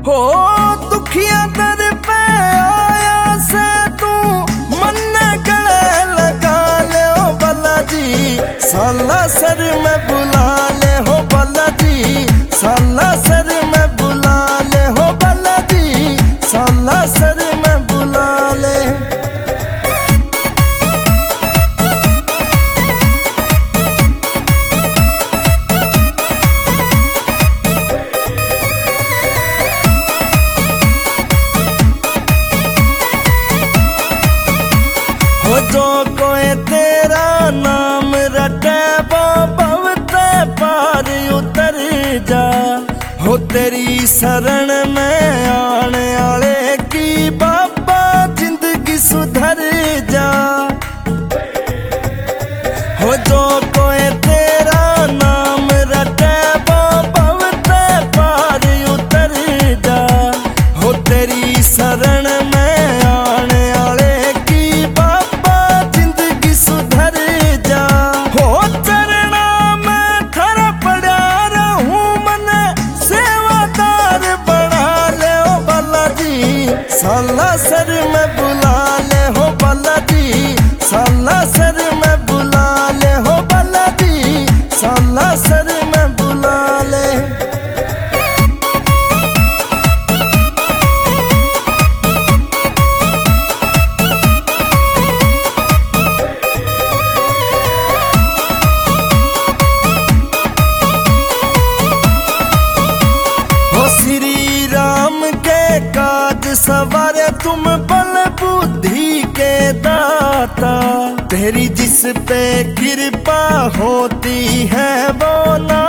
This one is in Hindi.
हो दुखिया दर पे आया से तू मन गले लगा ले हो बालाजी, साला सर में बुला ले हो बालाजी, साला सर में बुला ले हो बालाजी, साला सर में बुला ले। हो जो कोई तेरा नाम रटे वो भवते पार उतर जा, हो तेरी शरण में आने आले की बाबा जिंदगी सुधर जा। हो जो कोई तेरा नाम रटे वो भवते पार उतर जा, हो तेरी शरण में आने आले की बाबा जिंदगी सुधर जा। हो चरणा में खरा पड़ा रहूं मने सेवादार बना ले हो बालाजी, साला सर में बुला ले हो बालाजी, साला सर में बुला ले हो बालाजी, साला सर में बुला ले। श्री राम के काज सवारे तुम बल बुद्धि के दाता, तेरी जिस पे कृपा होती है वो ना